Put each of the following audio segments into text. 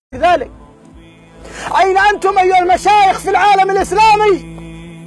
ذلك. أين أنتم أيها المشايخ في العالم الإسلامي؟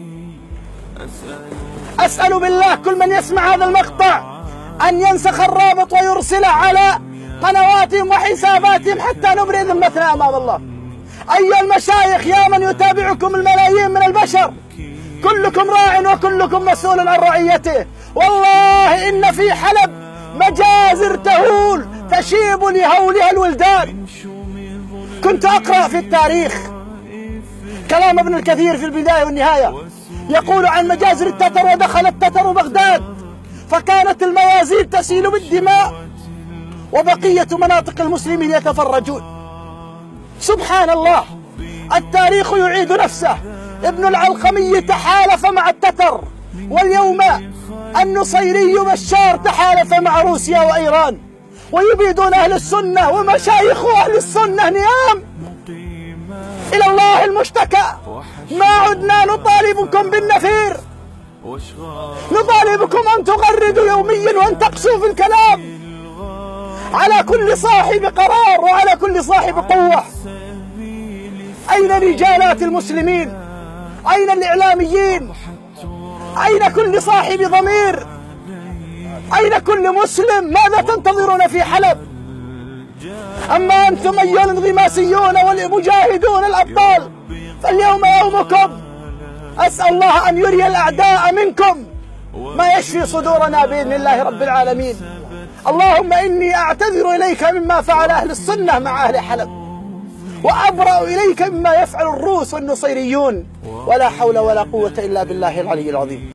أسأل بالله كل من يسمع هذا المقطع أن ينسخ الرابط ويرسله على قنواتهم وحساباتهم حتى نبرئ ذمتنا أمام الله. أيها المشايخ يا من يتابعكم الملايين من البشر، كلكم راع وكلكم مسؤول عن رعيته. والله إن في حلب مجازر تهول تشيب لهولها الولدان. كنت أقرأ في التاريخ كلام ابن الكثير في البداية والنهاية، يقول عن مجازر التتر: ودخل التتر بغداد فكانت الميازين تسيل بالدماء وبقية مناطق المسلمين يتفرجون. سبحان الله، التاريخ يعيد نفسه. ابن العلقمي تحالف مع التتر، واليوم النصيري بشار تحالف مع روسيا وإيران، ويبيدون أهل السنة ومشايخ أهل السنة نيام. إلى الله المشتكى. ما عدنا نطالبكم بالنفير، نطالبكم أن تغردوا يوميا وأن تقسوا في الكلام على كل صاحب قرار وعلى كل صاحب قوة. أين رجالات المسلمين؟ أين الإعلاميين؟ أين كل صاحب ضمير؟ أين كل مسلم؟ ماذا تنتظرون في حلب؟ أما أنتم أيها الانغماسيون والمجاهدون الأبطال فاليوم يومكم. أسأل الله أن يري الأعداء منكم ما يشفي صدورنا بإذن الله رب العالمين. اللهم إني أعتذر إليك مما فعل أهل السنة مع أهل حلب، وأبرأ إليك مما يفعل الروس والنصيريون، ولا حول ولا قوة إلا بالله العلي العظيم.